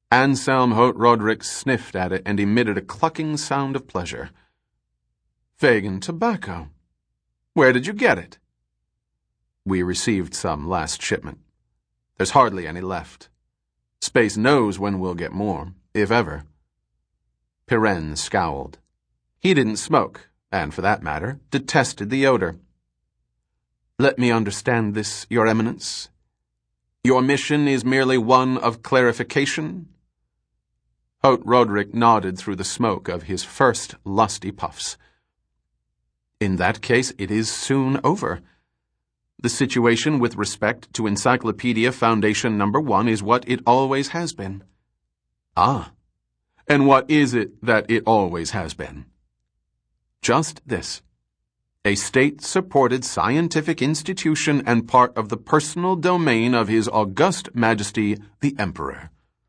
Anselm Holt-Roderick sniffed at it and emitted a clucking sound of pleasure. Fagan tobacco. Where did you get it? We received some last shipment. There's hardly any left. Space knows when we'll get more, if ever. Pirenne scowled. He didn't smoke, and for that matter, detested the odor. Let me understand this, Your Eminence. Your mission is merely one of clarification? Holt-Roderick nodded through the smoke of his first lusty puffs. In that case, it is soon over. The situation with respect to Encyclopedia Foundation No. 1 is what it always has been. Ah, and what is it that it always has been? Just this. A state-supported scientific institution and part of the personal domain of His August Majesty, the Emperor.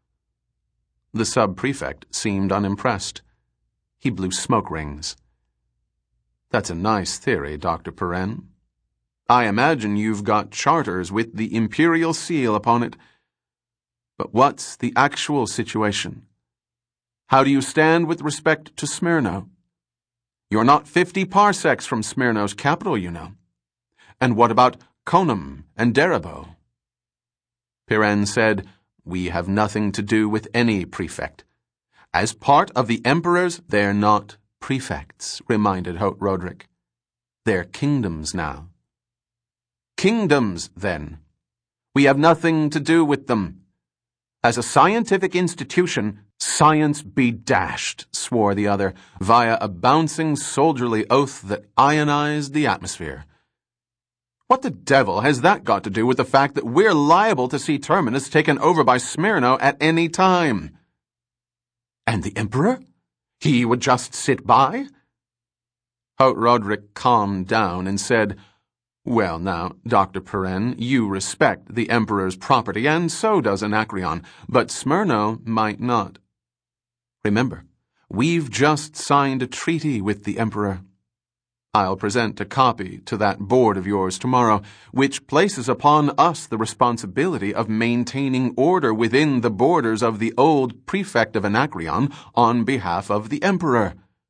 The sub-prefect seemed unimpressed. He blew smoke rings. That's a nice theory, Dr. Pirenne. I imagine you've got charters with the imperial seal upon it. But what's the actual situation? How do you stand with respect to Smyrna? You're not 50 parsecs from Smyrna's capital, you know. And what about Conum and Darabo? Pirenne said, We have nothing to do with any prefect. As part of the emperors, they're not prefects, reminded Holt-Roderick. They're kingdoms now. Kingdoms, then. We have nothing to do with them. As a scientific institution, science be dashed, swore the other, via a bouncing soldierly oath that ionized the atmosphere. What the devil has that got to do with the fact that we're liable to see Terminus taken over by Smyrna at any time? And the Emperor? He would just sit by? Holt-Roderick calmed down and said, Well now, Dr. Pirenne, you respect the Emperor's property, and so does Anacreon, but Smyrna might not. Remember, we've just signed a treaty with the Emperor. I'll present a copy to that board of yours tomorrow, which places upon us the responsibility of maintaining order within the borders of the old prefect of Anacreon on behalf of the Emperor.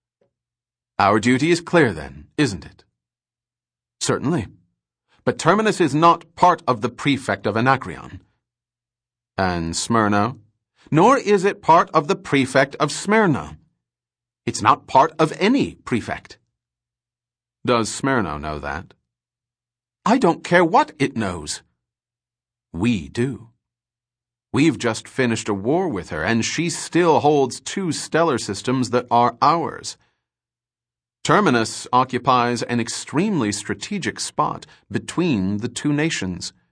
Our duty is clear then, isn't it? Certainly. But Terminus is not part of the prefect of Anacreon. And Smyrna? Nor is it part of the prefect of Smyrna. It's not part of any prefect. Does Smyrna know that? I don't care what it knows. We do. We've just finished a war with her, and she still holds 2 stellar systems that are ours. Terminus occupies an extremely strategic spot between the 2 nations.